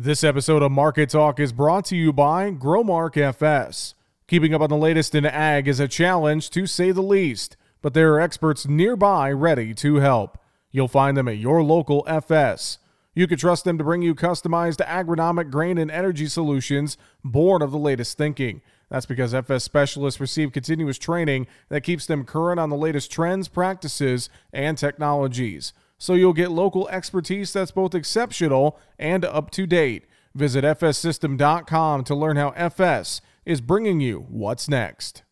This episode of Market Talk is brought to you by Growmark FS. Keeping up on the latest in ag is a challenge, to say the least, but there are experts nearby ready to help. You'll find them at your local FS. You can trust them to bring you customized agronomic grain and energy solutions born of the latest thinking. That's because FS specialists receive continuous training that keeps them current on the latest trends, practices, and technologies. So you'll get local expertise that's both exceptional and up to date. Visit fssystem.com to learn how FS is bringing you what's next.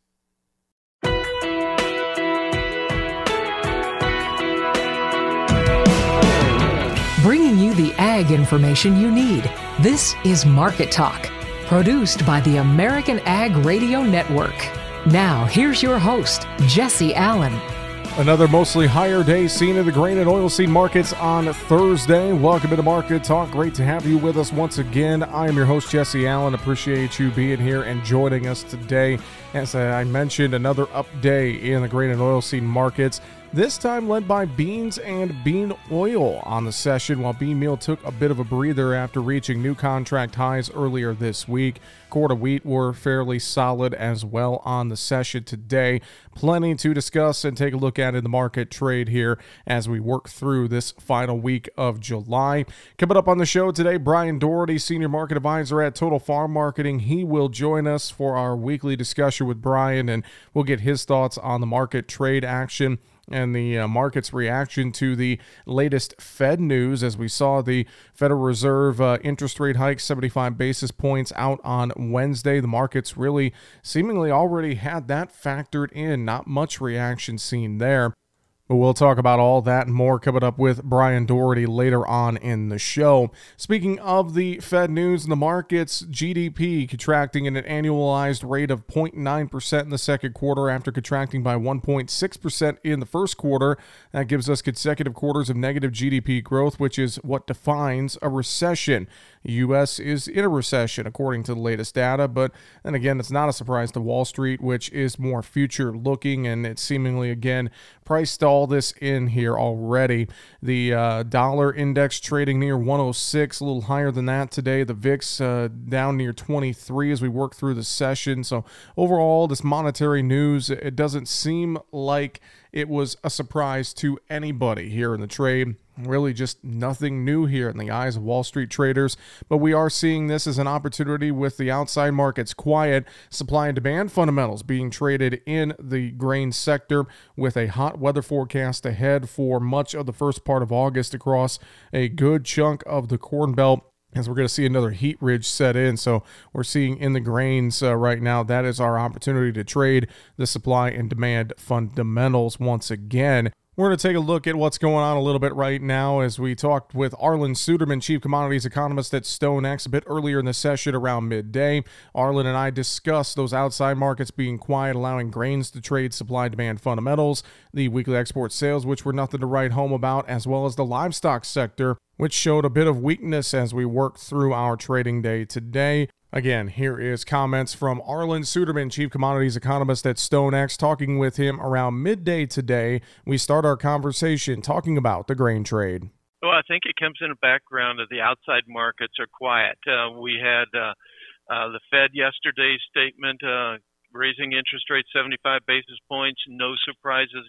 Bringing you the ag information you need. This is Market Talk, produced by the American Ag Radio Network. Now, here's your host, Jesse Allen. Another mostly higher day seen in the grain and oilseed markets on Thursday. Welcome to Market Talk. Great to have you with us once again. I am your host, Jesse Allen. Appreciate you being here and joining us today. As I mentioned, another up day in the grain and oilseed markets. This time led by beans and bean oil on the session, while bean meal took a bit of a breather after reaching new contract highs earlier this week. Corn and wheat were fairly solid as well on the session today. Plenty to discuss and take a look at in the market trade here as we work through this final week of July. Coming up on the show today, Brian Doherty, Senior Market Advisor at Total Farm Marketing. He will join us for our weekly discussion with Brian, and we'll get his thoughts on the market trade action and the market's reaction to the latest Fed news, as we saw the Federal Reserve interest rate hike 75 basis points out on Wednesday. The markets really seemingly already had that factored in. Not much reaction seen there. But we'll talk about all that and more coming up with Brian Doherty later on in the show. Speaking of the Fed news and the markets, GDP contracting at an annualized rate of 0.9% in the second quarter after contracting by 1.6% in the first quarter. That gives us consecutive quarters of negative GDP growth, which is what defines a recession. The U.S. is in a recession, according to the latest data, but then again, it's not a surprise to Wall Street, which is more future-looking, and it's seemingly, again, priced all this in here already. The dollar index trading near 106, a little higher than that today. The VIX down near 23 as we work through the session. So overall, this monetary news, it doesn't seem like it was a surprise to anybody here in the trade. Really just nothing new here in the eyes of Wall Street traders, but we are seeing this as an opportunity with the outside markets quiet, supply and demand fundamentals being traded in the grain sector with a hot weather forecast ahead for much of the first part of August across a good chunk of the Corn Belt, as we're going to see another heat ridge set in. So we're seeing in the grains right now, that is our opportunity to trade the supply and demand fundamentals once again. We're going to take a look at what's going on a little bit right now as we talked with Arlan Suderman, Chief Commodities Economist at StoneX, a bit earlier in the session around midday. Arlan and I discussed those outside markets being quiet, allowing grains to trade supply-demand fundamentals, the weekly export sales, which were nothing to write home about, as well as the livestock sector, which showed a bit of weakness as we worked through our trading day today. Again, here is comments from Arlan Suderman, Chief Commodities Economist at StoneX, talking with him around midday today. We start our conversation talking about the grain trade. Well, I think it comes in the background of the outside markets are quiet. We had the Fed yesterday's statement raising interest rates 75 basis points, no surprises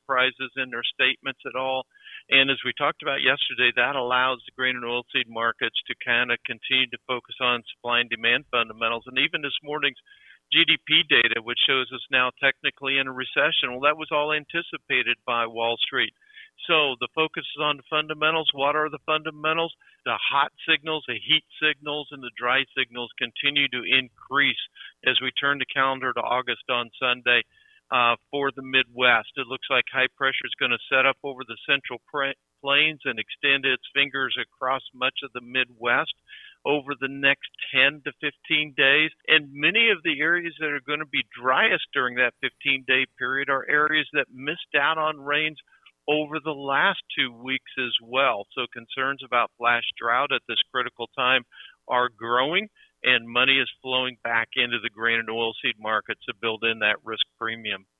in their statements at all. And as we talked about yesterday, that allows the grain and oilseed markets to kind of continue to focus on supply and demand fundamentals. And even this morning's GDP data, which shows us now technically in a recession, well, that was all anticipated by Wall Street. So the focus is on the fundamentals. What are the fundamentals? The hot signals, the heat signals, and the dry signals continue to increase as we turn the calendar to August on Sunday. For the Midwest, it looks like high pressure is going to set up over the central plains and extend its fingers across much of the Midwest over the next 10 to 15 days. And many of the areas that are going to be driest during that 15-day period are areas that missed out on rains over the last 2 weeks as well. So concerns about flash drought at this critical time are growing, and money is flowing back into the grain and oilseed markets to build in that risk premium.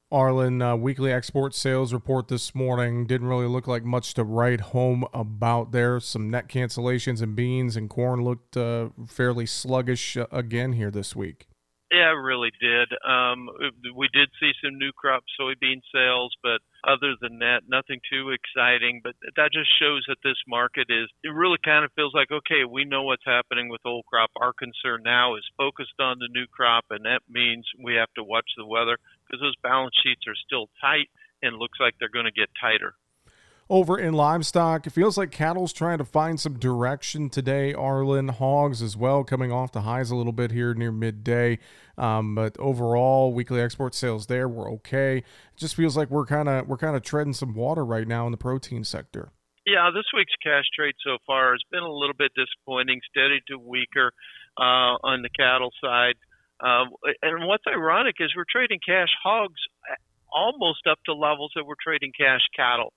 Arlen, weekly export sales report this morning didn't really look like much to write home about there. Some net cancellations in beans and corn looked fairly sluggish again here this week. Yeah, it really did. We did see some new crop soybean sales, but other than that, nothing too exciting. But that just shows that this market it really kind of feels like, okay, we know what's happening with old crop. Our concern now is focused on the new crop, and that means we have to watch the weather because those balance sheets are still tight and it looks like they're going to get tighter. Over in livestock, it feels like cattle's trying to find some direction today, Arlen. Hogs as well, coming off the highs a little bit here near midday. But overall, weekly export sales there were okay. It just feels like we're kind of treading some water right now in the protein sector. Yeah, this week's cash trade so far has been a little bit disappointing, steady to weaker on the cattle side. And what's ironic is we're trading cash hogs almost up to levels that we're trading cash cattle.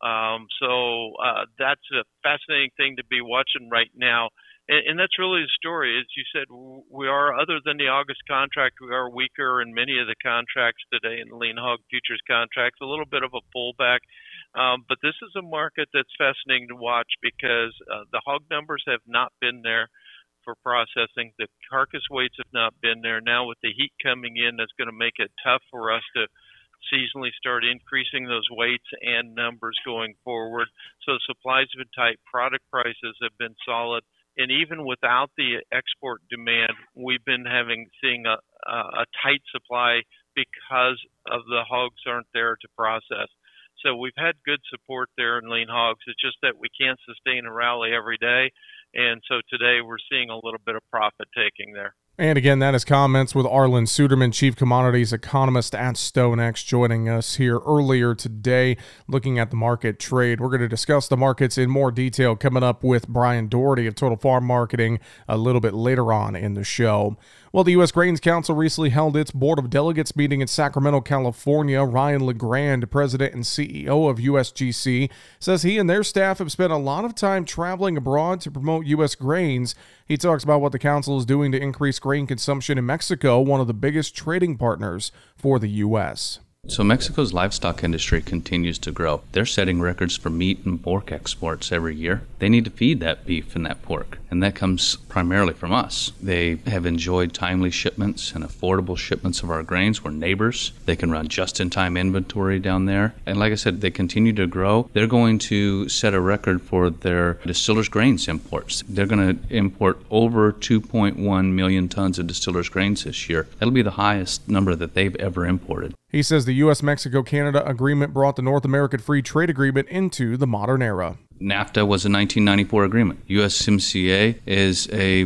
So that's a fascinating thing to be watching right now. And that's really the story. As you said, we are, other than the August contract, we are weaker in many of the contracts today in the lean hog futures contracts, a little bit of a pullback. But this is a market that's fascinating to watch because the hog numbers have not been there for processing. The carcass weights have not been there. Now with the heat coming in, that's going to make it tough for us to seasonally start increasing those weights and numbers going forward. So supplies have been tight, product prices have been solid, and even without the export demand, we've been seeing a tight supply because of the hogs aren't there to process. So we've had good support there in lean hogs. It's just that we can't sustain a rally every day, and so today we're seeing a little bit of profit taking there. And again, that is Comments with Arlen Suderman, Chief Commodities Economist at StoneX, joining us here earlier today, looking at the market trade. We're going to discuss the markets in more detail coming up with Brian Doherty of Total Farm Marketing a little bit later on in the show. Well, the U.S. Grains Council recently held its Board of Delegates meeting in Sacramento, California. Ryan LeGrand, president and CEO of USGC, says he and their staff have spent a lot of time traveling abroad to promote U.S. grains. He talks about what the council is doing to increase grain consumption in Mexico, one of the biggest trading partners for the U.S. So Mexico's livestock industry continues to grow. They're setting records for meat and pork exports every year. They need to feed that beef and that pork, and that comes primarily from us. They have enjoyed timely shipments and affordable shipments of our grains. We're neighbors. They can run just-in-time inventory down there. And like I said, they continue to grow. They're going to set a record for their distillers' grains imports. They're going to import over 2.1 million tons of distillers' grains this year. That'll be the highest number that they've ever imported. He says the U.S.-Mexico-Canada agreement brought the North American Free Trade Agreement into the modern era. NAFTA was a 1994 agreement. USMCA is a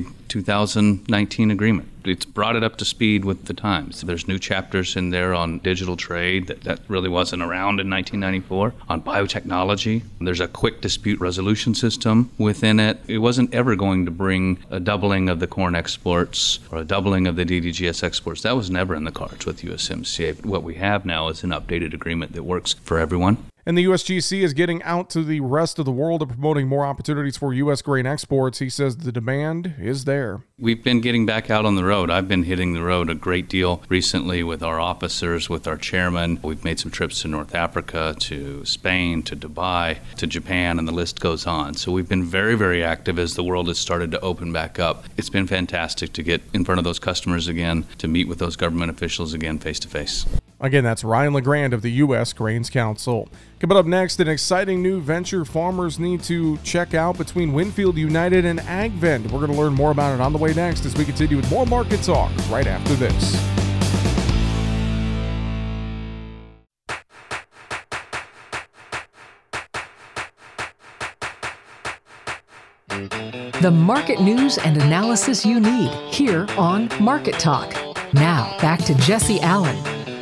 2019 agreement. It's brought it up to speed with the times. There's new chapters in there on digital trade that really wasn't around in 1994, on biotechnology. There's a quick dispute resolution system within it. It wasn't ever going to bring a doubling of the corn exports or a doubling of the DDGS exports. That was never in the cards with USMCA. What we have now is an updated agreement that works for everyone. And the USGC is getting out to the rest of the world and promoting more opportunities for U.S. grain exports. He says the demand is there. We've been getting back out on the road. I've been hitting the road a great deal recently with our officers, with our chairman. We've made some trips to North Africa, to Spain, to Dubai, to Japan, and the list goes on. So we've been very, very active as the world has started to open back up. It's been fantastic to get in front of those customers again, to meet with those government officials again face to face. Again, that's Ryan LeGrand of the U.S. Grains Council. Coming up next, an exciting new venture farmers need to check out between Winfield United and AgVend. We're going to learn more about it on the way next as we continue with more Market Talk right after this. The market news and analysis you need here on Market Talk. Now, back to Jesse Allen.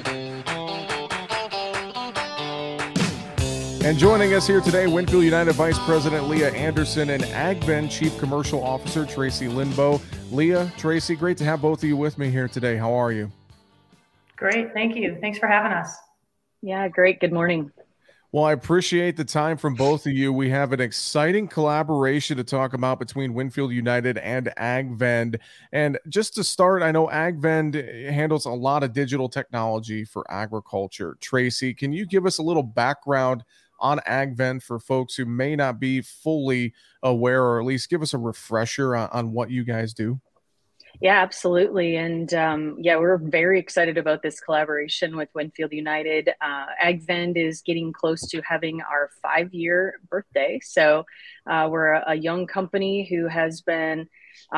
And joining us here today, Winfield United Vice President Leah Anderson and AgVend Chief Commercial Officer Tracy Linbo. Leah, Tracy, great to have both of you with me here today. How are you? Great, thank you. Thanks for having us. Yeah, great. Good morning. Well, I appreciate the time from both of you. We have an exciting collaboration to talk about between Winfield United and AgVend. And just to start, I know AgVend handles a lot of digital technology for agriculture. Tracy, can you give us a little background on AgVend for folks who may not be fully aware, or at least give us a refresher on what you guys do? Yeah, absolutely. And yeah, we're very excited about this collaboration with Winfield United. AgVend is getting close to having our 5-year birthday. So we're a young company who has been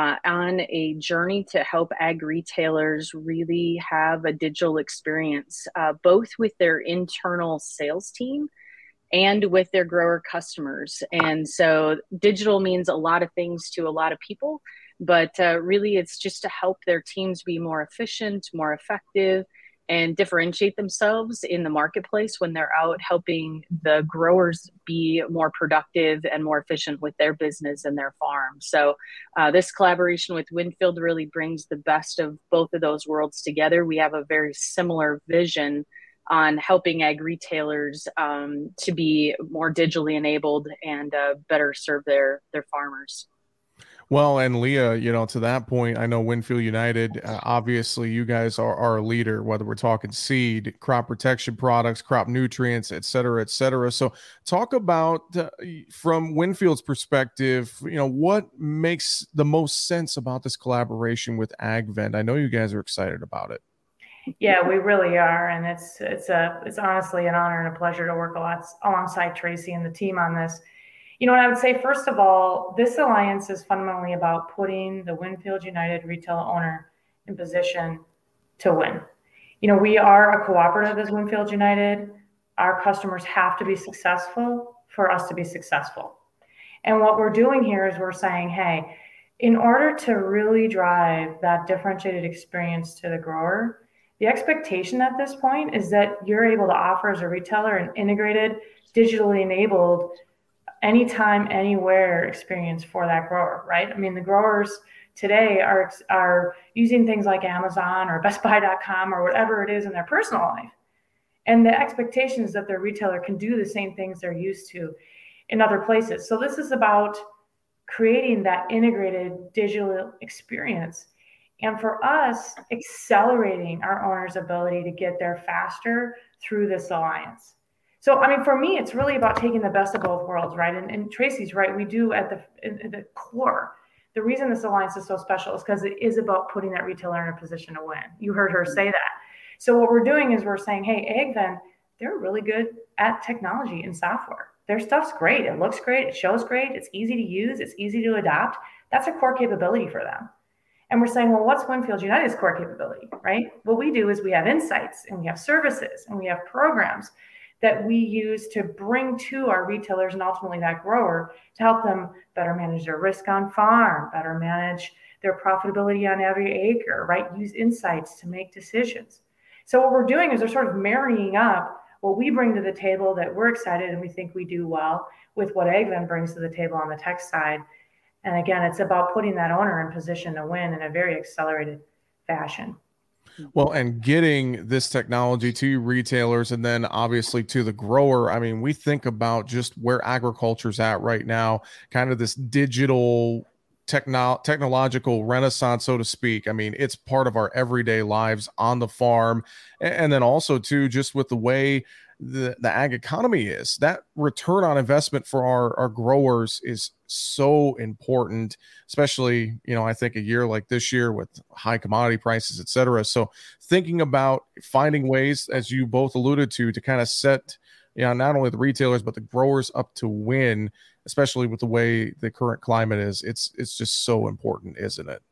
on a journey to help ag retailers really have a digital experience, both with their internal sales team and with their grower customers. And so digital means a lot of things to a lot of people, but really it's just to help their teams be more efficient, more effective, and differentiate themselves in the marketplace when they're out helping the growers be more productive and more efficient with their business and their farm. So this collaboration with Winfield really brings the best of both of those worlds together. We have a very similar vision on helping ag retailers to be more digitally enabled and better serve their farmers. Well, and Leah, to that point, I know Winfield United, obviously you guys are a leader, whether we're talking seed, crop protection products, crop nutrients, et cetera, et cetera. So talk about, from Winfield's perspective, what makes the most sense about this collaboration with AgVend? I know you guys are excited about it. Yeah, we really are, and it's honestly an honor and a pleasure to work alongside Tracy and the team on this. And I would say, first of all, this alliance is fundamentally about putting the Winfield United retail owner in position to win. We are a cooperative as Winfield United. Our customers have to be successful for us to be successful. And what we're doing here is we're saying, hey, in order to really drive that differentiated experience to the grower, the expectation at this point is that you're able to offer as a retailer an integrated, digitally enabled, anytime, anywhere experience for that grower, right? I mean, the growers today are using things like Amazon or BestBuy.com or whatever it is in their personal life. And the expectation is that their retailer can do the same things they're used to in other places. So this is about creating that integrated digital experience. And for us, accelerating our owners' ability to get there faster through this alliance. So, for me, it's really about taking the best of both worlds, right? And Tracy's right. We do at the core. The reason this alliance is so special is because it is about putting that retailer in a position to win. You heard her say that. So what we're doing is we're saying, hey, AgVend, they're really good at technology and software. Their stuff's great. It looks great. It shows great. It's easy to use. It's easy to adopt. That's a core capability for them. And we're saying, well, what's Winfield United's core capability, right? What we do is we have insights and we have services and we have programs that we use to bring to our retailers and ultimately that grower to help them better manage their risk on farm, better manage their profitability on every acre, right? Use insights to make decisions. So what we're doing is we're sort of marrying up what we bring to the table that we're excited and we think we do well with what AgVend brings to the table on the tech side. And again, it's about putting that owner in position to win in a very accelerated fashion. Well, and getting this technology to retailers and then obviously to the grower. I mean, we think about just where agriculture's at right now, kind of this digital technological renaissance, so to speak. I mean, it's part of our everyday lives on the farm. And then also too, just with the way the ag economy is, that return on investment for our growers is so important, especially, I think a year like this year with high commodity prices, et cetera. So thinking about finding ways, as you both alluded to kind of set, not only the retailers, but the growers up to win, especially with the way the current climate is, it's just so important, isn't it?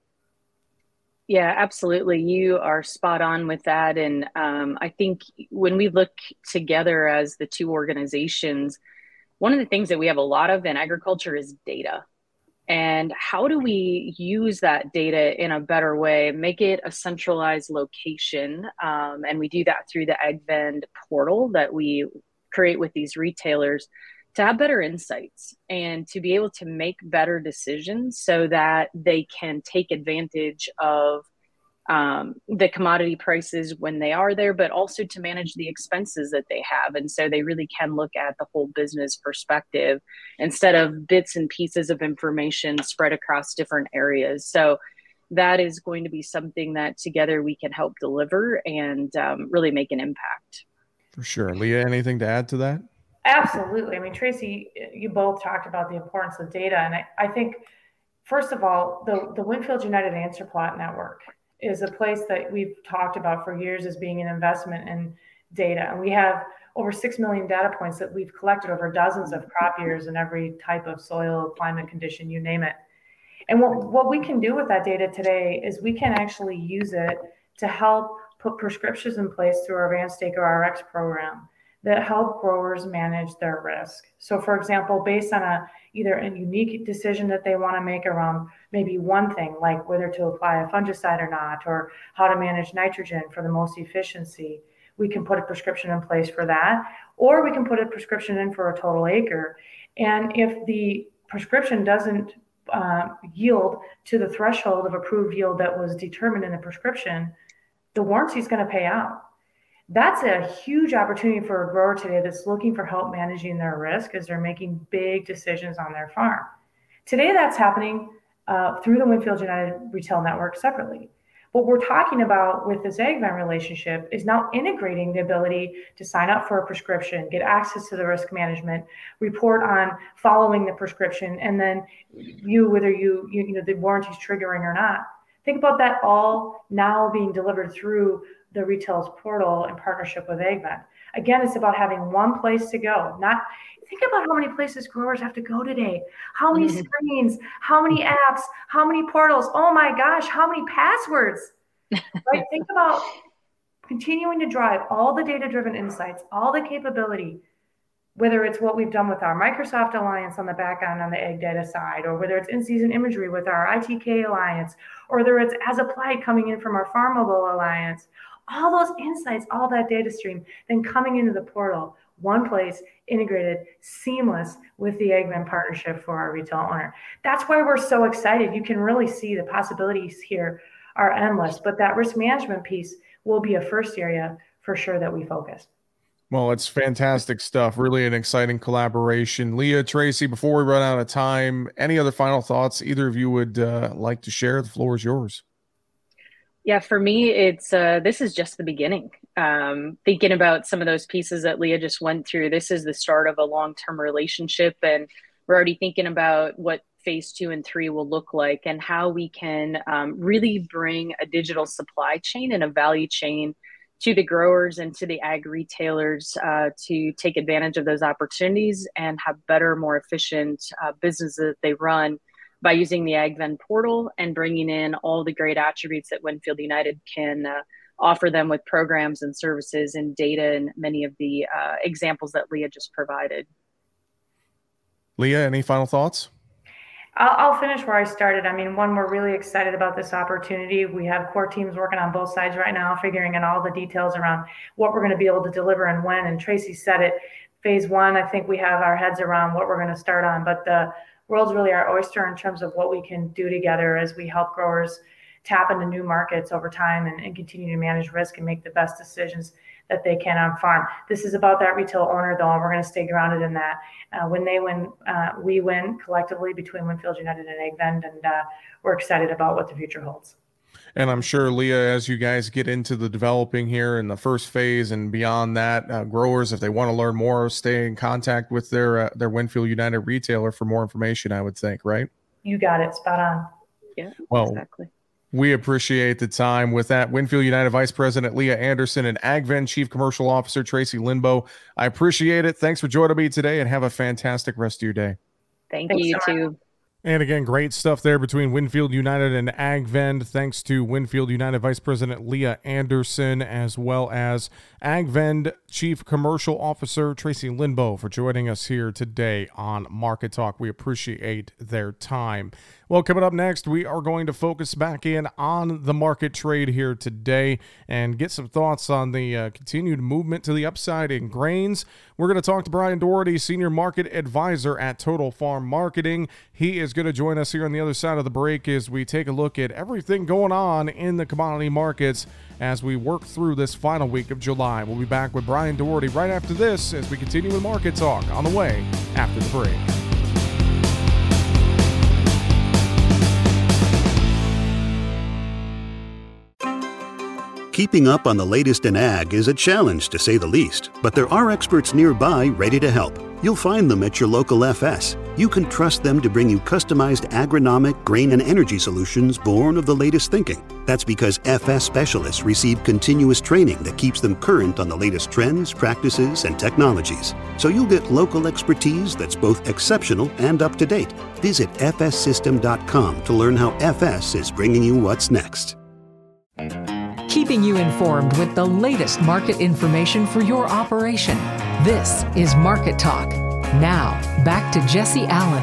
Yeah, absolutely. You are spot on with that. And I think when we look together as the two organizations, one of the things that we have a lot of in agriculture is data. And how do we use that data in a better way, make it a centralized location? And we do that through the AgVend portal that we create with these retailers to have better insights and to be able to make better decisions so that they can take advantage of the commodity prices when they are there, but also to manage the expenses that they have. And so they really can look at the whole business perspective instead of bits and pieces of information spread across different areas. So that is going to be something that together we can help deliver and really make an impact. For sure. Leah, anything to add to that? Absolutely. I mean, Tracy, you both talked about the importance of data. And I think, first of all, the Winfield United Answer Plot Network is a place that we've talked about for years as being an investment in data. And we have over 6 million data points that we've collected over dozens of crop years in every type of soil, climate condition, you name it. And what we can do with that data today is we can actually use it to help put prescriptions in place through our Advanced Acre RX program that help growers manage their risk. So for example, based on either a unique decision that they want to make around maybe one thing, like whether to apply a fungicide or not, or how to manage nitrogen for the most efficiency, we can put a prescription in place for that, or we can put a prescription in for a total acre. And if the prescription doesn't yield to the threshold of approved yield that was determined in the prescription, the warranty is going to pay out. That's a huge opportunity for a grower today that's looking for help managing their risk as they're making big decisions on their farm. Today, that's happening through the Winfield United Retail Network separately. What we're talking about with this AgVent relationship is now integrating the ability to sign up for a prescription, get access to the risk management, report on following the prescription, and then whether the warranty's triggering or not. Think about that all now being delivered through the retail's portal in partnership with AgVent. Again, it's about having one place to go. Think about how many places growers have to go today. How many screens, how many apps, how many portals. Oh my gosh, how many passwords, right? Think about continuing to drive all the data-driven insights, all the capability, whether it's what we've done with our Microsoft Alliance on the back end on the ag data side, or whether it's in-season imagery with our ITK Alliance, or whether it's as applied coming in from our Farm Mobile Alliance, all those insights, all that data stream, then coming into the portal, one place, integrated, seamless with the AgVent partnership for our retail owner. That's why we're so excited. You can really see the possibilities here are endless, but that risk management piece will be a first area for sure that we focus. Well, it's fantastic stuff. Really an exciting collaboration. Leah, Tracy, before we run out of time, any other final thoughts either of you would like to share? The floor is yours. Yeah, for me, it's this is just the beginning. Thinking about some of those pieces that Leah just went through, this is the start of a long-term relationship, and we're already thinking about what phase 2 and 3 will look like and how we can really bring a digital supply chain and a value chain to the growers and to the ag retailers to take advantage of those opportunities and have better, more efficient businesses that they run by using the AgVent portal and bringing in all the great attributes that Winfield United can offer them with programs and services and data and many of the examples that Leah just provided. Leah, any final thoughts? I'll finish where I started. I mean, one, we're really excited about this opportunity. We have core teams working on both sides right now, figuring out all the details around what we're going to be able to deliver and when. And Tracy said it, phase 1, I think we have our heads around what we're going to start on, but the world's really our oyster in terms of what we can do together as we help growers tap into new markets over time and continue to manage risk and make the best decisions that they can on farm. This is about that retail owner, though, and we're going to stay grounded in that. When they win, we win collectively between Winfield United and AgVent, and we're excited about what the future holds. And I'm sure, Leah, as you guys get into the developing here in the first phase and beyond that, growers, if they want to learn more, stay in contact with their Winfield United retailer for more information, I would think, right? You got it. Spot on. Yeah, well, exactly. We appreciate the time. With that, Winfield United Vice President Leah Anderson and AgVent Chief Commercial Officer Tracy Linbo, I appreciate it. Thanks for joining me today, and have a fantastic rest of your day. Thanks you too. And again, great stuff there between Winfield United and AgVent. Thanks to Winfield United Vice President Leah Anderson, as well as AgVent Chief Commercial Officer Tracy Linbo for joining us here today on Market Talk. We appreciate their time. Well, coming up next, we are going to focus back in on the market trade here today and get some thoughts on the continued movement to the upside in grains. We're going to talk to Brian Doherty, Senior Market Advisor at Total Farm Marketing. He is going to join us here on the other side of the break as we take a look at everything going on in the commodity markets as we work through this final week of July. We'll be back with Brian Doherty right after this as we continue with Market Talk on the way after the break. Keeping up on the latest in ag is a challenge, to say the least, but there are experts nearby ready to help. You'll find them at your local FS. You can trust them to bring you customized agronomic, grain, and energy solutions born of the latest thinking. That's because FS specialists receive continuous training that keeps them current on the latest trends, practices, and technologies. So you'll get local expertise that's both exceptional and up to date. Visit fssystem.com to learn how FS is bringing you what's next. Keeping you informed with the latest market information for your operation. This is Market Talk. Now, back to Jesse Allen.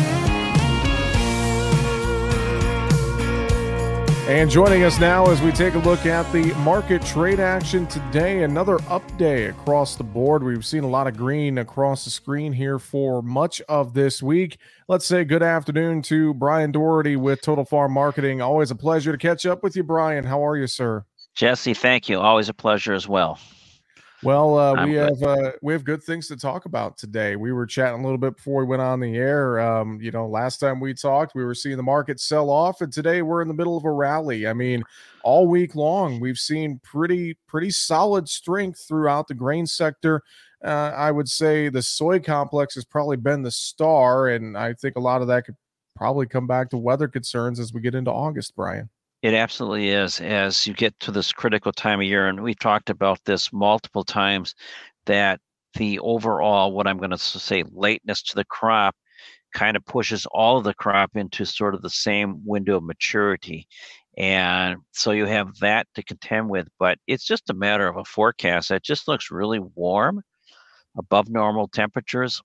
And joining us now as we take a look at the market trade action today, another up day across the board. We've seen a lot of green across the screen here for much of this week. Let's say good afternoon to Brian Doherty with Total Farm Marketing. Always a pleasure to catch up with you, Brian. How are you, sir? Jesse, thank you. Always a pleasure as well. Well, we have good things to talk about today. We were chatting a little bit before we went on the air. Last time we talked, we were seeing the market sell off, and today we're in the middle of a rally. I mean, all week long, we've seen pretty solid strength throughout the grain sector. I would say the soy complex has probably been the star, and I think a lot of that could probably come back to weather concerns as we get into August, Brian. It absolutely is. As you get to this critical time of year, and we talked about this multiple times, that the overall, what I'm going to say, lateness to the crop kind of pushes all of the crop into sort of the same window of maturity. And so you have that to contend with, but it's just a matter of a forecast that just looks really warm, above normal temperatures,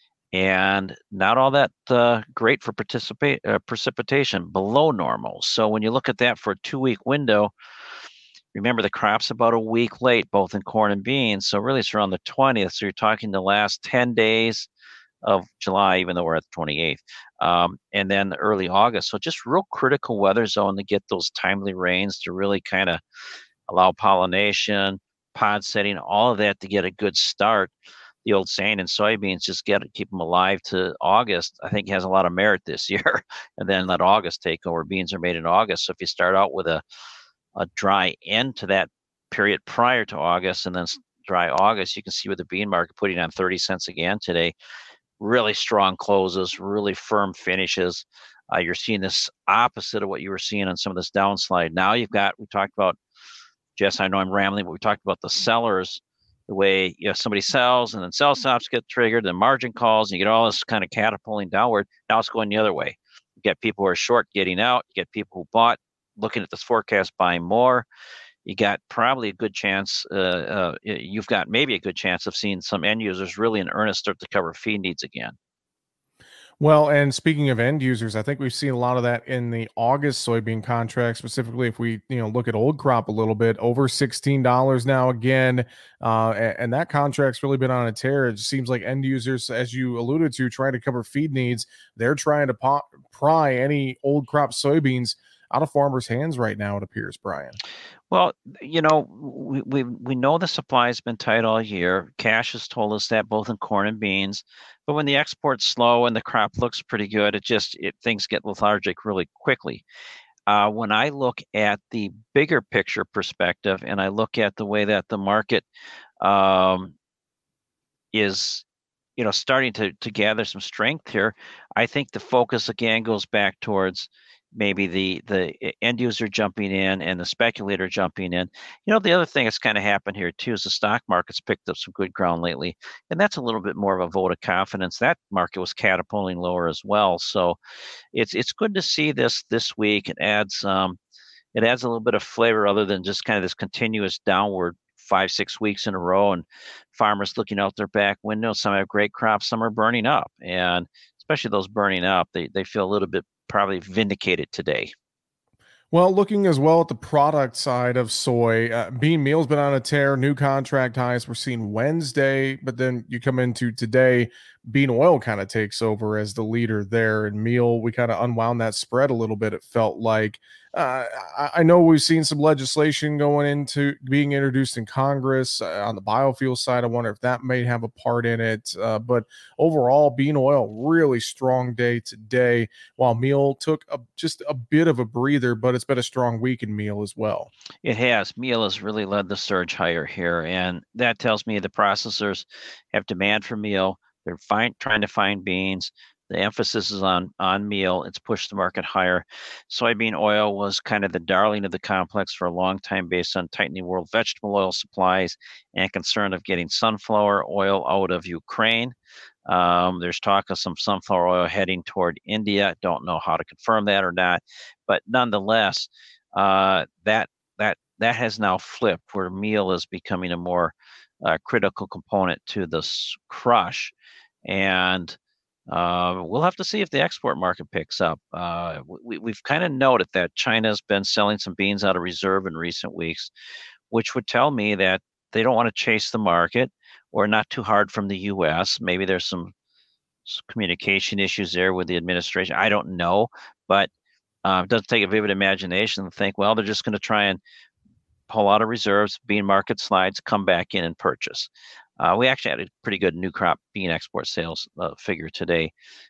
and not all that great for precipitation, below normal. So when you look at that for a 2-week window, remember the crop's about a week late, both in corn and beans. So really it's around the 20th. So you're talking the last 10 days of July, even though we're at the 28th, and then early August. So just real critical weather zone to get those timely rains to really kind of allow pollination, pod setting, all of that to get a good start. The old saying in soybeans, just keep them alive to August, I think has a lot of merit this year. And then let August take over. Beans are made in August. So if you start out with a dry end to that period prior to August and then dry August, you can see with the bean market putting on 30 cents again today. Really strong closes, really firm finishes. You're seeing this opposite of what you were seeing on some of this downslide. Now we talked about, Jess, I know I'm rambling, but we talked about the sellers. The way somebody sells and then sell stops get triggered, then margin calls, and you get all this kind of catapulting downward. Now it's going the other way. You get people who are short getting out. You get people who bought, looking at this forecast, buying more. You got probably a good chance. You've got maybe a good chance of seeing some end users really in earnest start to cover feed needs again. Well, and speaking of end users, I think we've seen a lot of that in the August soybean contract, specifically if we look at old crop a little bit, over $16 now again, and that contract's really been on a tear. It seems like end users, as you alluded to, trying to cover feed needs. They're trying to pry any old crop soybeans out of farmers' hands right now, it appears, Brian. Well, we know the supply has been tight all year. Cash has told us that both in corn and beans. But when the export's slow and the crop looks pretty good, things get lethargic really quickly. When I look at the bigger picture perspective and I look at the way that the market is starting to gather some strength here, I think the focus again goes back towards maybe the end user jumping in and the speculator jumping in. The other thing that's kind of happened here too is the stock market's picked up some good ground lately, and that's a little bit more of a vote of confidence. That market was catapulting lower as well, so it's good to see this week. It adds a little bit of flavor other than just kind of this continuous downward 5-6 weeks in a row, and farmers looking out their back window. Some have great crops, some are burning up, and especially those burning up, they feel a little bit probably vindicated today. Well, looking as well at the product side of soy, bean meal's been on a tear, new contract highs we're seeing Wednesday, but then you come into today, bean oil kind of takes over as the leader there, and meal, we kind of unwound that spread a little bit, it felt like. I know we've seen some legislation going into being introduced in Congress on the biofuel side. I wonder if that may have a part in it, but overall, bean oil, really strong day today, while meal took just a bit of a breather, but it's been a strong week in meal as well. It has. Meal has really led the surge higher here, and that tells me the processors have demand for meal. They're trying to find beans. The emphasis is on meal. It's pushed the market higher. Soybean oil was kind of the darling of the complex for a long time based on tightening world vegetable oil supplies and concern of getting sunflower oil out of Ukraine. There's talk of some sunflower oil heading toward India. Don't know how to confirm that or not, but nonetheless, that has now flipped, where meal is becoming a more critical component to this crush, and we'll have to see if the export market picks up. We've kind of noted that China's been selling some beans out of reserve in recent weeks, which would tell me that they don't want to chase the market, or not too hard from the U.S. Maybe there's some communication issues there with the administration. I don't know, but it doesn't take a vivid imagination to think, well, they're just going to try and pull out of reserves, bean market slides, come back in and purchase. We actually had a pretty good new crop bean export sales figure today,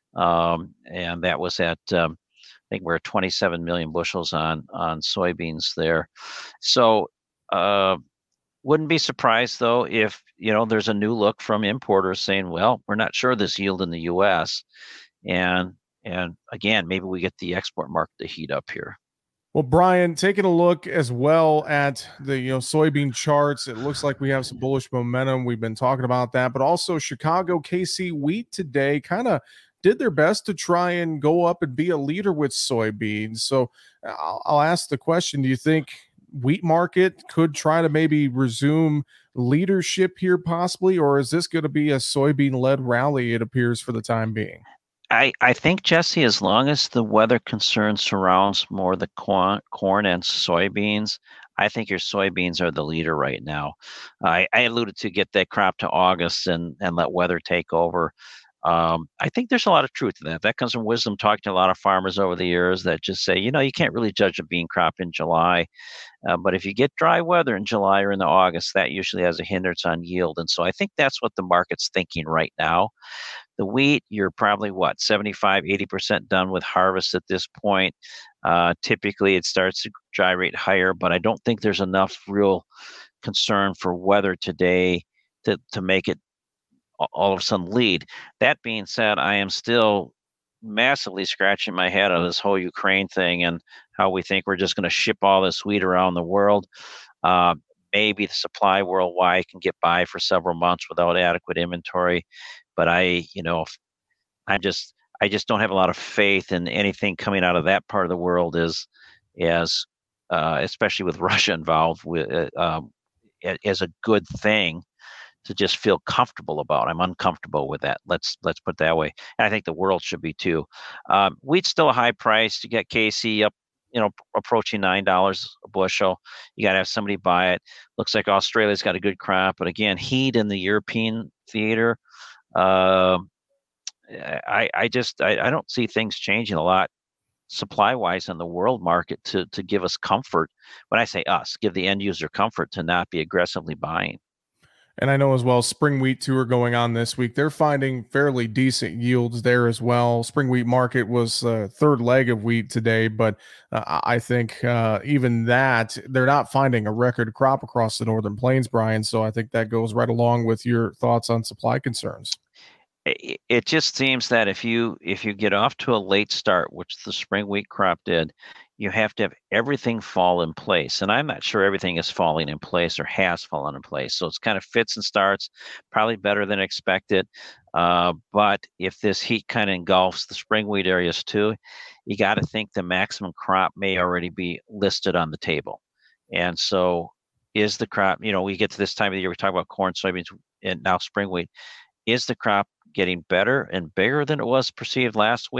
and that was at I think we're at 27 million bushels on soybeans there. So wouldn't be surprised though if there's a new look from importers saying, well, we're not sure this yield in the U.S. and again, maybe we get the export market to heat up here. Well, Brian, taking a look as well at the soybean charts, it looks like we have some bullish momentum. We've been talking about that, but also Chicago KC wheat today kind of did their best to try and go up and be a leader with soybeans. So I'll ask the question, do you think wheat market could try to maybe resume leadership here possibly, or is this going to be a soybean-led rally, it appears, for the time being? I think, Jesse, as long as the weather concern surrounds more the corn and soybeans, I think your soybeans are the leader right now. I alluded to get that crop to August and let weather take over. I think there's a lot of truth to that. That comes from wisdom, talking to a lot of farmers over the years that just say, you can't really judge a bean crop in July. But if you get dry weather in July or in the August, that usually has a hindrance on yield. And so I think that's what the market's thinking right now. The wheat, you're probably 75-80% done with harvest at this point. Typically, it starts to gyrate higher, but I don't think there's enough real concern for weather today to make it all of a sudden lead. That being said, I am still massively scratching my head on this whole Ukraine thing and how we think we're just going to ship all this wheat around the world. Maybe the supply worldwide can get by for several months without adequate inventory. But I just don't have a lot of faith in anything coming out of that part of the world as especially with Russia involved as a good thing to just feel comfortable about. I'm uncomfortable with that. Let's put it that way. And I think the world should be too. Wheat's still a high price. You get KC up, approaching $9 a bushel. You got to have somebody buy it. Looks like Australia's got a good crop, but again, heat in the European theater. I don't see things changing a lot supply-wise in the world market to give us comfort. When I say us, give the end user comfort to not be aggressively buying. And I know as well, spring wheat tour going on this week. They're finding fairly decent yields there as well. Spring wheat market was third leg of wheat today, but I think even that, they're not finding a record crop across the Northern Plains, Brian. So I think that goes right along with your thoughts on supply concerns. It just seems that if you get off to a late start, which the spring wheat crop did, you have to have everything fall in place. And I'm not sure everything is falling in place or has fallen in place. So it's kind of fits and starts, probably better than expected. But if this heat kind of engulfs the spring wheat areas too, you got to think the maximum crop may already be listed on the table. And so is the crop, we get to this time of the year, we talk about corn, soybeans, and now spring wheat. Is the crop getting better and bigger than it was perceived last week,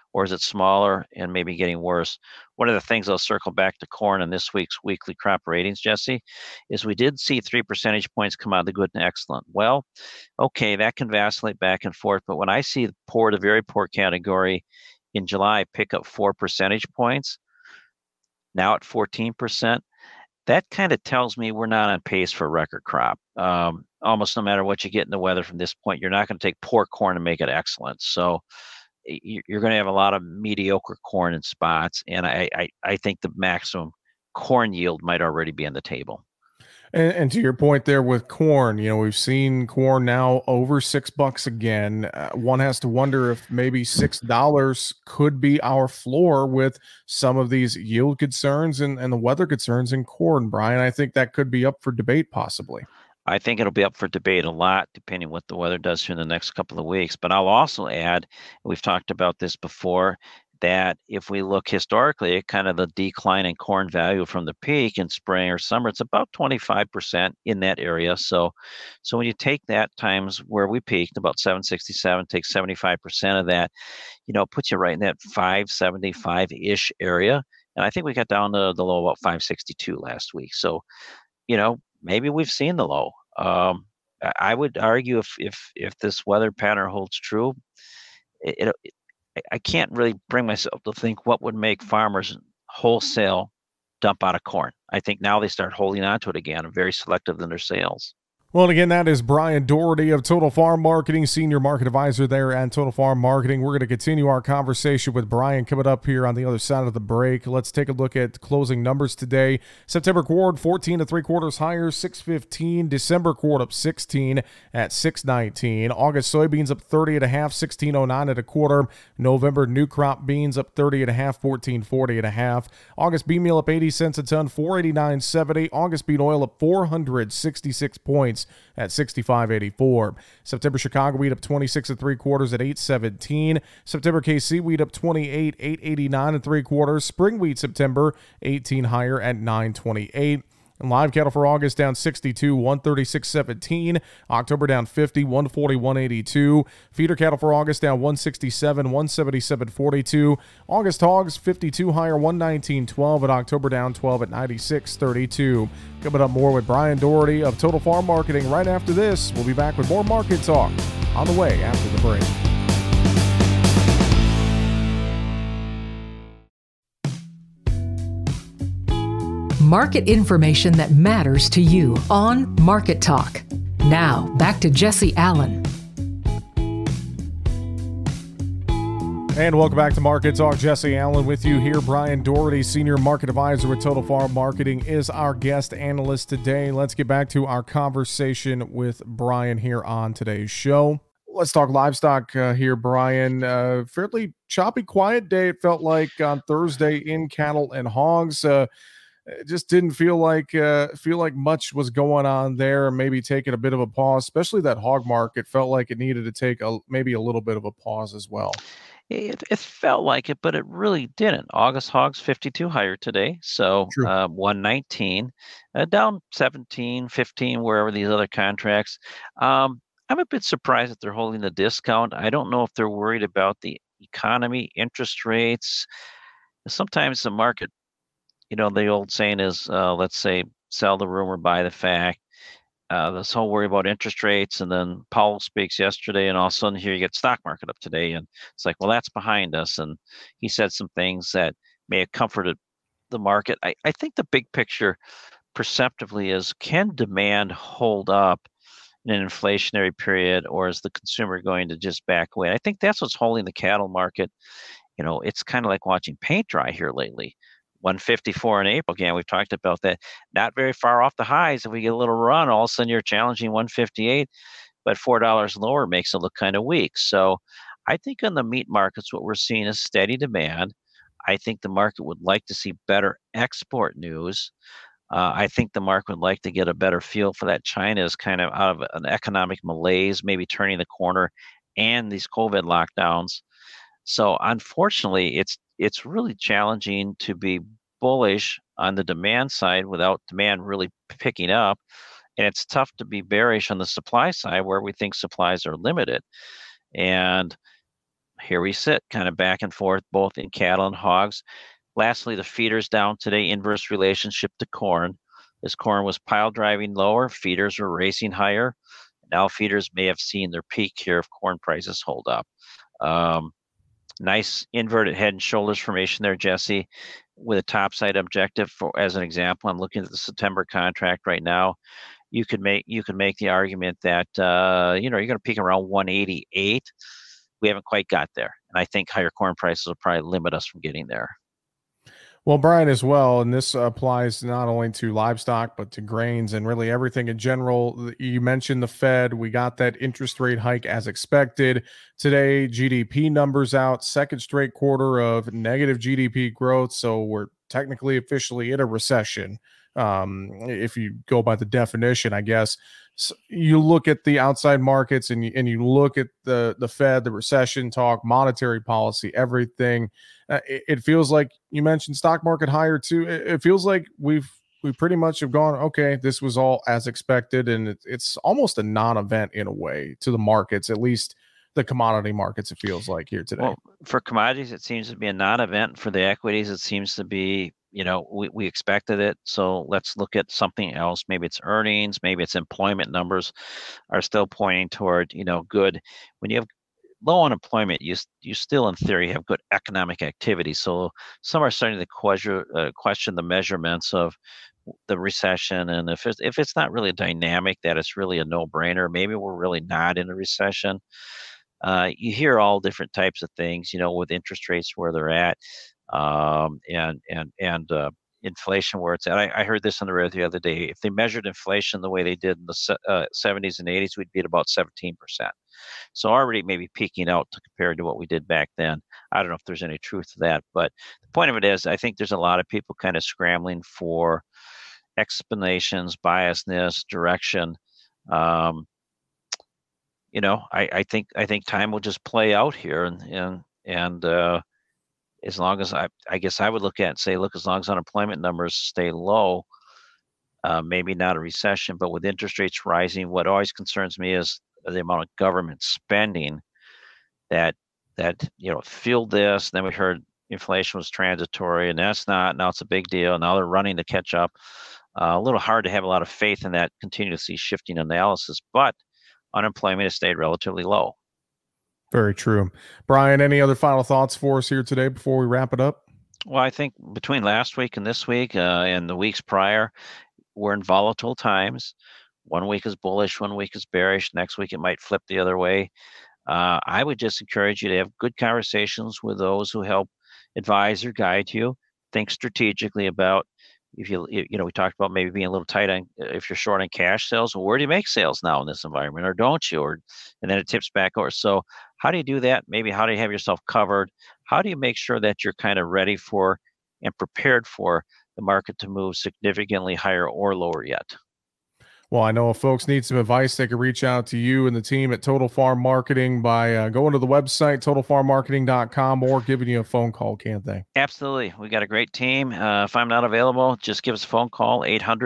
or is it smaller and maybe getting worse? One of the things I'll circle back to corn in this week's weekly crop ratings, Jesse, is we did see 3 percentage points come out of the good and excellent. Well, okay, that can vacillate back and forth, but when I see the poor to very poor category in July pick up 4 percentage points, now at 14%, that kind of tells me we're not on pace for a record crop. Almost no matter what you get in the weather from this point, you're not going to take poor corn and make it excellent. So you're going to have a lot of mediocre corn in spots, and I think the maximum corn yield might already be on the table. And to your point there with corn, we've seen corn now over $6 again. One has to wonder if maybe $6 could be our floor with some of these yield concerns and the weather concerns in corn, Brian. I think that could be up for debate possibly. I think it'll be up for debate a lot, depending what the weather does here in the next couple of weeks. But I'll also add, we've talked about this before, that if we look historically at kind of the decline in corn value from the peak in spring or summer, it's about 25% in that area. So when you take that times where we peaked, about 767, take 75% of that, it puts you right in that 575-ish area. And I think we got down to the low about 562 last week. So, maybe we've seen the low. I would argue if this weather pattern holds true, I can't really bring myself to think what would make farmers wholesale dump out of corn. I think now they start holding on to it again and very selective in their sales. Well, and again, that is Brian Doherty of Total Farm Marketing, Senior Market Advisor there at Total Farm Marketing. We're going to continue our conversation with Brian coming up here on the other side of the break. Let's take a look at closing numbers today. September quart, 14 3/4 higher, 615. December quart up 16 at 619. August soybeans up 30 1/2, 1609 1/4. November new crop beans up 30 1/2, 1440 1/2. August bean meal up 80 cents a ton, 489.70. August bean oil up 466 points at 65.84. September Chicago wheat up 26 3/4 at 817. September KC wheat up 28, 889 3/4. Spring wheat September 18 higher at 928. And live cattle for August down 62, 136.17. October down 50, 141.82. Feeder cattle for August down 167, 177.42. August hogs 52 higher, 119.12. And October down 12 at 96.32. Coming up more with Brian Doherty of Total Farm Marketing right after this. We'll be back with more market talk on the way after the break. Market information that matters to you on Market Talk. Now, back to Jesse Allen. And welcome back to Market Talk. Jesse Allen with you here. Brian Doherty, Senior Market Advisor with Total Farm Marketing, is our guest analyst today. Let's get back to our conversation with Brian here on today's show. Let's talk livestock here, Brian. Fairly choppy, quiet day, it felt like, on Thursday in cattle and hogs. It just didn't feel like much was going on there. Maybe taking a bit of a pause, especially that hog market felt like it needed to take maybe a little bit of a pause as well. It felt like it, but it really didn't. August hogs 52 higher today, so 119, down 17, 15, wherever these other contracts. I'm a bit surprised that they're holding the discount. I don't know if they're worried about the economy, interest rates. Sometimes the market, the old saying is, let's say, sell the rumor, buy the fact. This whole worry about interest rates, and then Powell speaks yesterday, and all of a sudden here you get stock market up today, and it's like, well, that's behind us. And he said some things that may have comforted the market. I think the big picture perceptively is, can demand hold up in an inflationary period, or is the consumer going to just back away? And I think that's what's holding the cattle market. It's kind of like watching paint dry here lately. 154 in April. Again, we've talked about that. Not very far off the highs. If we get a little run, all of a sudden you're challenging 158, but $4 lower makes it look kind of weak. So I think on the meat markets, what we're seeing is steady demand. I think the market would like to see better export news. I think the market would like to get a better feel for that China is kind of out of an economic malaise, maybe turning the corner, and these COVID lockdowns. So unfortunately, it's really challenging to be bullish on the demand side without demand really picking up. And it's tough to be bearish on the supply side where we think supplies are limited. And here we sit, kind of back and forth, both in cattle and hogs. Lastly, the feeders down today, inverse relationship to corn. As corn was pile driving lower, feeders were racing higher. Now feeders may have seen their peak here if corn prices hold up. Nice inverted head and shoulders formation there, Jesse, with a topside objective. As an example, I'm looking at the September contract right now. You could make the argument that you're going to peak around 188. We haven't quite got there, and I think higher corn prices will probably limit us from getting there. Well, Brian, as well, and this applies not only to livestock, but to grains and really everything in general. You mentioned the Fed. We got that interest rate hike as expected. Today, GDP numbers out, second straight quarter of negative GDP growth. So we're technically officially in a recession. If you go by the definition, I guess. So you look at the outside markets and you look at the Fed, the recession talk, monetary policy, everything. It feels like you mentioned stock market higher too. It feels like we pretty much have gone, okay, this was all as expected, and it's almost a non-event in a way to the markets, at least the commodity markets, it feels like here today. Well, for commodities, it seems to be a non-event. For the equities, it seems to be, we expected it. So let's look at something else. Maybe it's earnings, maybe it's employment numbers are still pointing toward, good. When you have low unemployment, you still in theory have good economic activity. So some are starting to question the measurements of the recession, and if it's not really dynamic, that it's really a no-brainer. Maybe we're really not in a recession. You hear all different types of things, with interest rates where they're at, and inflation where it's at. I heard this on the radio the other day. If they measured inflation the way they did in the 70s and 80s, we'd be at about 17%. So already maybe peaking out compared to what we did back then. I don't know if there's any truth to that, but the point of it is, I think there's a lot of people kind of scrambling for explanations, biasness, direction. I think time will just play out here, and as long as I guess I would look at and say, look, as long as unemployment numbers stay low, maybe not a recession, but with interest rates rising, what always concerns me is the amount of government spending that fueled this. Then we heard inflation was transitory, and that's not. Now it's a big deal. Now they're running to catch up. A little hard to have a lot of faith in that continuously shifting analysis, but unemployment has stayed relatively low. Very true. Brian, any other final thoughts for us here today before we wrap it up? Well, I think between last week and this week and the weeks prior, we're in volatile times. 1 week is bullish, 1 week is bearish. Next week, it might flip the other way. I would just encourage you to have good conversations with those who help advise or guide you. Think strategically about, if we talked about maybe being a little tight on, if you're short on cash sales, well, where do you make sales now in this environment, or don't you? And then it tips back over. So how do you do that? Maybe how do you have yourself covered? How do you make sure that you're kind of ready for and prepared for the market to move significantly higher or lower yet? Well, I know if folks need some advice, they can reach out to you and the team at Total Farm Marketing by going to the website, totalfarmmarketing.com, or giving you a phone call, can't they? Absolutely. We got a great team. If I'm not available, just give us a phone call,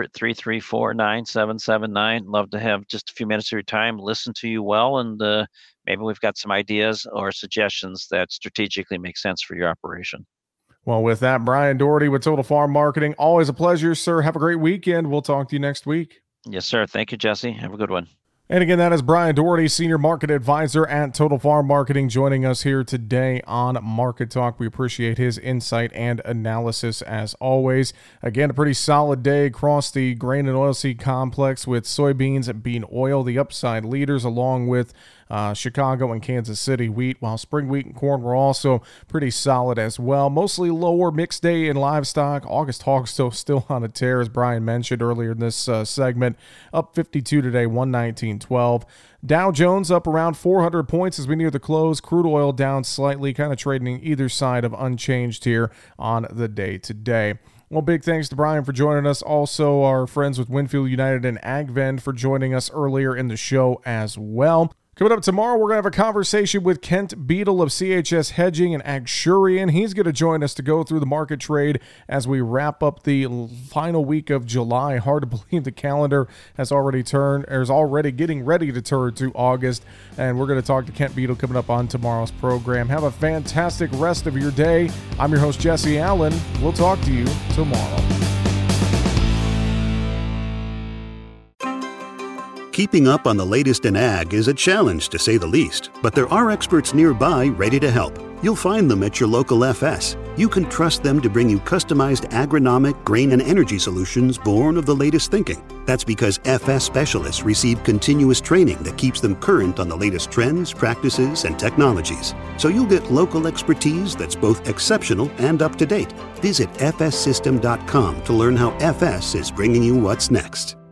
800-334-9779. Love to have just a few minutes of your time, listen to you well, and maybe we've got some ideas or suggestions that strategically make sense for your operation. Well, with that, Brian Doherty with Total Farm Marketing, always a pleasure, sir. Have a great weekend. We'll talk to you next week. Yes, sir. Thank you, Jesse. Have a good one. And again, that is Brian Doherty, Senior Market Advisor at Total Farm Marketing, joining us here today on Market Talk. We appreciate his insight and analysis as always. Again, a pretty solid day across the grain and oilseed complex with soybeans and bean oil, the upside leaders, along with Chicago and Kansas City wheat, while spring wheat and corn were also pretty solid as well. Mostly lower, mixed day in livestock. August hogs still on a tear, as Brian mentioned earlier in this segment. Up 52 today, 119.12. Dow Jones up around 400 points as we near the close. Crude oil down slightly, kind of trading either side of unchanged here on the day today. Well, big thanks to Brian for joining us. Also, our friends with Winfield United and AgVend for joining us earlier in the show as well. Coming up tomorrow, we're going to have a conversation with Kent Beadle of CHS Hedging and Agshurian. He's going to join us to go through the market trade as we wrap up the final week of July. Hard to believe the calendar has already turned, or is already getting ready to turn to August. And we're going to talk to Kent Beadle coming up on tomorrow's program. Have a fantastic rest of your day. I'm your host, Jesse Allen. We'll talk to you tomorrow. Keeping up on the latest in ag is a challenge, to say the least, but there are experts nearby ready to help. You'll find them at your local FS. You can trust them to bring you customized agronomic, grain, and energy solutions born of the latest thinking. That's because FS specialists receive continuous training that keeps them current on the latest trends, practices, and technologies. So you'll get local expertise that's both exceptional and up to date. Visit fssystem.com to learn how FS is bringing you what's next.